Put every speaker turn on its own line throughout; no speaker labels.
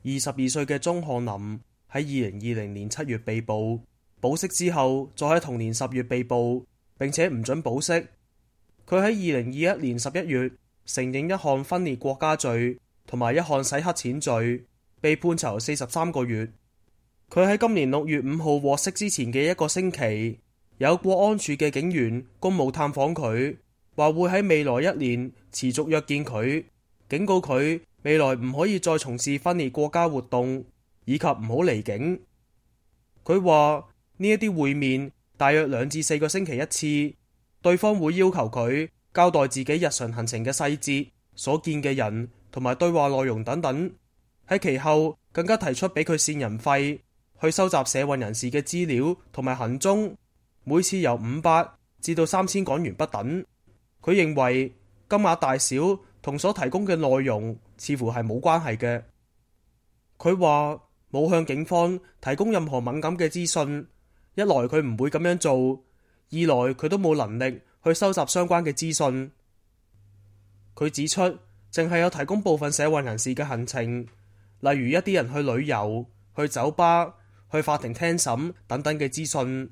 22歲嘅鐘漢林喺2020年7月被捕，保釋之後再喺同年10月被捕，並且唔准保釋。佢喺2021年11月承認一項分裂國家罪同埋一項洗黑錢罪，被判囚43個月。佢喺今年6月5號獲釋之前嘅一個星期，有國安處嘅警員公務探訪佢，話會喺未來1年持續約見佢，警告佢未來唔可以再從事分裂國家活動，以及唔好離境。佢話呢一啲會面大約2至4個星期一次，對方會要求佢交代自己日常行程嘅細節、所見嘅人同埋對話內容等等。喺其後更加提出俾佢線人費，去收集社運人士嘅資料同埋行蹤，每次由500至到3000港元不等。佢認為金額大小同所提供嘅內容似乎係冇關係嘅。佢話冇向警方提供任何敏感嘅資訊，一來佢唔會咁樣做，二來佢都冇能力去收集相關嘅資訊。佢指出，淨係有提供部分社運人士嘅行程，例如一啲人去旅遊、去酒吧、去法庭聽審等等嘅資訊。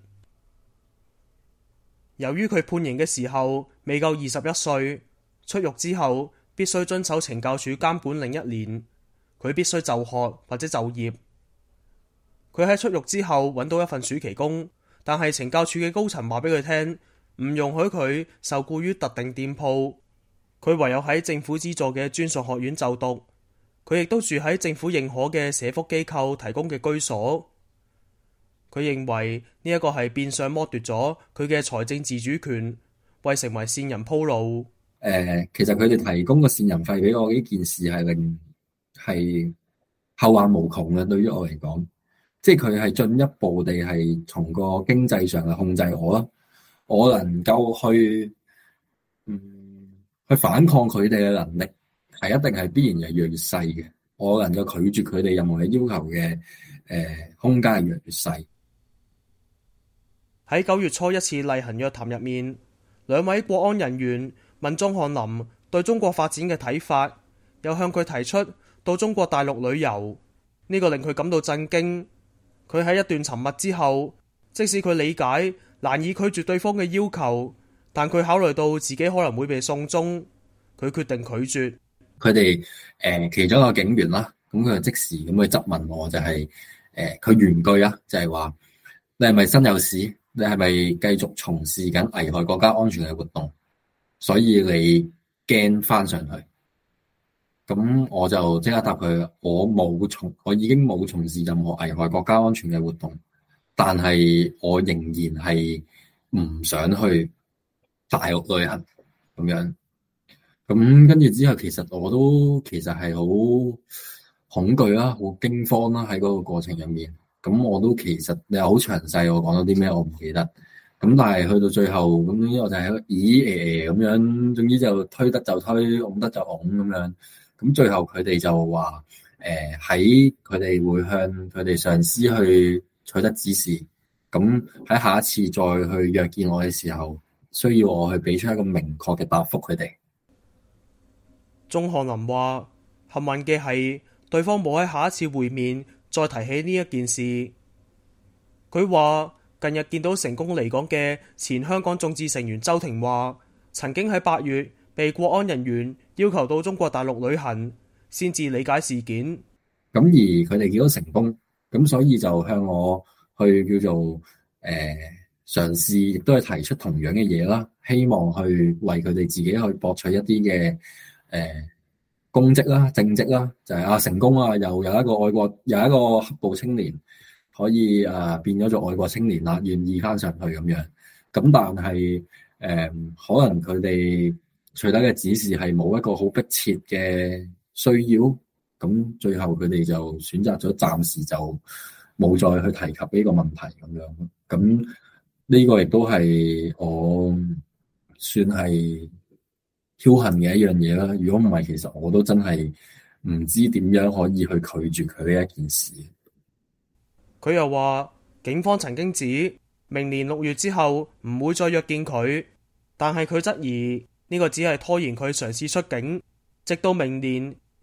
由於佢判刑嘅時候未夠21歲，出獄之後必須遵守懲教署監管令1年，佢必須就學或者就業。佢喺出獄之後揾到一份暑期工，但係懲教署嘅高層話俾佢聽，唔容許佢受雇於特定店鋪，佢唯有喺政府資助嘅專屬學院就讀。佢亦都住喺政府認可嘅社福機構提供嘅居所。佢認為呢一個係變相剝奪咗佢嘅財政自主權，為成為線人鋪路。
其實佢哋提供個線人費俾我呢件事係後患無窮嘅，對於我嚟講，即係佢係進一步地係從個經濟上嚟控制我啦。我能夠去反抗佢哋嘅能力係一定係必然係越嚟越細嘅。我能夠拒絕佢哋任何嘅要求嘅空間係越嚟越細。
喺9月初一次例行約談入面，2位國安人員問鐘漢林對中國發展嘅睇法，又向佢提出到中國大陸旅遊，呢個令佢感到震驚。佢喺一段沉默之後，即使佢理解難以拒絕對方嘅要求，但佢考慮到自己可能會被送中，佢決定拒絕。
佢哋其中一個警員啦，咁佢就即時咁去質問我，就係佢原句啊，就係話你係咪身有屎？你係咪繼續從事緊危害國家安全嘅活動？所以你驚翻上去？咁我就即刻答佢，我已經冇從事任何危害國家安全嘅活動，但係我仍然係唔想去大陸旅行咁樣。咁跟住之後，其實我都係好恐懼啦，好驚慌啦，喺嗰個過程入面。咁我都其實你好詳細，我講咗啲咩我唔記得。咁但係去到最後，咁我就喺度咁樣，總之就推得就推，拱得就拱咁樣。咁最後佢哋就話，喺佢哋會向佢哋上司去取得指示。咁喺下一次再去約見我嘅時候，需要我去俾出一個明確嘅答覆佢哋。
鐘漢林話：幸運嘅係對方冇喺下一次會面再提起呢一件事。佢話近日見到成功離港嘅前香港眾志成員周庭華，曾經喺8月被國安人員要求到中國大陸旅行，先至理解事件。
咁而佢哋見到成功，咁所以就向我去叫做嘗試，亦都係提出同樣嘅嘢啦，希望去為佢哋自己去博取一啲嘅公職啦、政績啦，就係成功啊，又有一個愛國，有一個黑暴青年可以變咗做愛國青年啦，願意翻上去咁樣。咁但係可能佢哋取得嘅指示係冇一個好迫切嘅需要，咁最後佢哋就選擇咗暫時就冇再去提及呢個問題咁樣。咁呢個亦都係我算係僥倖嘅一樣嘢啦。如果唔係，其實我都真係唔知點樣可以去拒絕佢呢一件事。
佢又話，警方曾經指明年6月之後唔會再約見佢，但係佢質疑呢個只係拖延佢嘗試出境，直到明年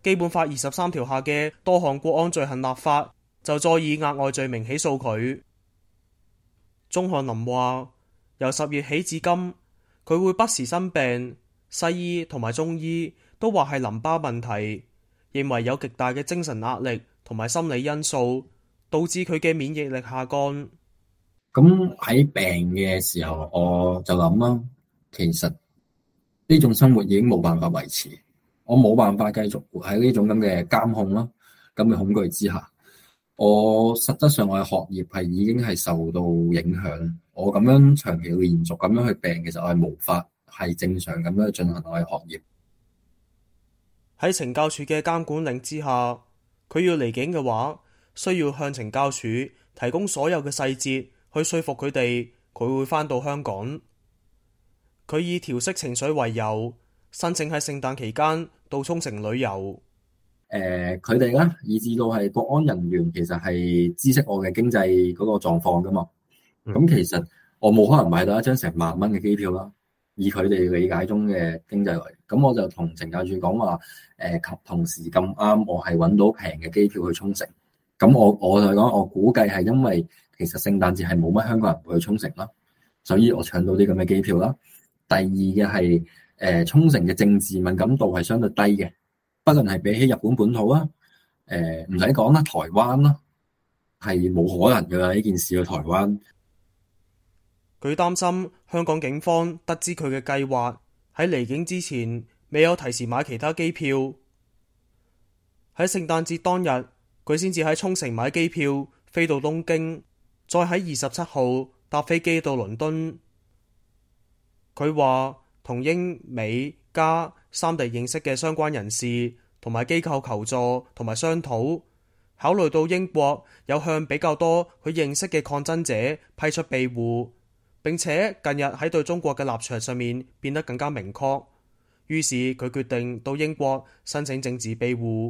基本法23條下嘅多項國安罪行立法，就再以額外罪名起訴佢。鐘漢林話：由10月起至今，佢會不時生病，西醫同埋中醫都話係淋巴問題，認為有極大嘅精神壓力同埋心理因素，導致佢嘅免疫力下降。
咁喺病嘅時候，我就諗啦，其實呢種生活已經冇辦法維持，我冇辦法繼續活喺呢種咁嘅監控啦，咁嘅恐懼之下。我實質上我嘅學業係已經係受到影響，我咁樣長期連續咁樣去病，其實我係無法係正常咁樣去進行我嘅學業。
喺懲教署嘅監管令之下，佢要離境嘅話，需要向懲教署提供所有嘅細節去說服佢哋，佢會返到香港。佢以調適情緒為由，申請喺聖誕期間到沖繩旅遊。
佢哋咧，以至到係國安人員，其實係知悉我嘅經濟嗰個狀況噶嘛。咁其實我冇可能買到一張成萬蚊嘅機票啦。以佢哋理解中嘅經濟嚟，咁我就同懲教署講話，及同時咁啱，我係揾到平嘅機票去沖繩。咁我就講，我估計係因為其實聖誕節係冇乜香港人會去沖繩啦，所以我搶到啲咁嘅機票啦。第二嘅係沖繩嘅政治敏感度係相對低嘅。不論係比起日本本土啦，唔使講啦，台灣啦，係冇可能㗎啦呢件事去台灣。
佢擔心香港警方得知佢嘅計劃，喺離境之前未有提前買其他機票。喺聖誕節當日，佢先至喺沖繩買機票飛到東京，再喺27號搭飛機到倫敦。佢話同英美加三地認識嘅相關人士同埋機構求助同埋商討，考慮到英國有向比較多佢認識嘅抗爭者批出庇護，並且近日喺對中國嘅立場上面變得更加明確，於是佢決定到英國申請政治庇護。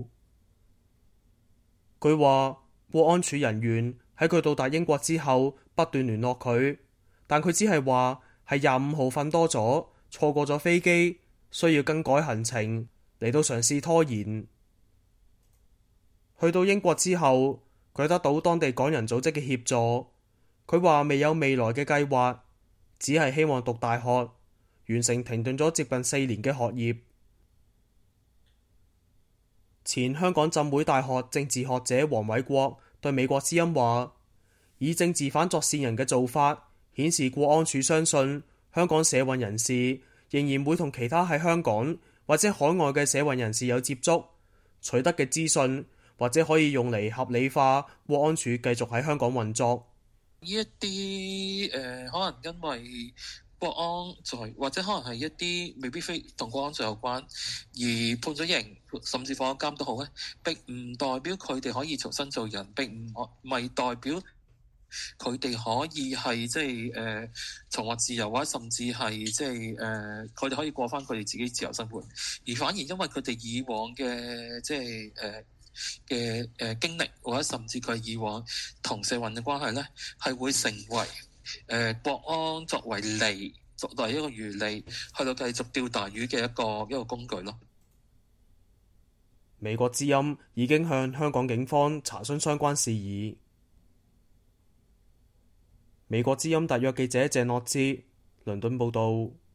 佢話國安處人員喺佢到達英國之後不斷聯絡佢，但佢只係話係25號瞓多咗，錯過咗飛機，需要更改行程，嚟到嘗試拖延。去到英國之後，佢得到當地港人組織嘅協助。佢話未有未來嘅計劃，只係希望讀大學，完成停頓咗接近4年嘅學業。前香港浸會大學政治學者黃偉國對美國之音話：以政治犯作線人嘅做法，顯示國安處相信香港社運人士仍然會同其他喺香港或者海外嘅社運人士有接觸，取得嘅資訊或者可以用嚟合理化國安處繼續喺香港運作。
呢一啲可能因為國安罪，或者可能係一啲未必非同國安罪有關而判咗刑，甚至放咗監都好咧，並唔代表佢哋可以重新做人，並唔係代表佢哋可以係即係重獲自由，或者甚至係即係佢哋可以過翻佢哋自己自由生活，而反而因為佢哋以往嘅即係嘅經歷，或者甚至佢以往同社運嘅關係咧，係會成為國安作為利，作為一個漁利，去到繼續釣大魚嘅一個工具咯。
美國之音已經向香港警方查詢相關事宜。美國之音特約記者鄭諾之倫敦報道。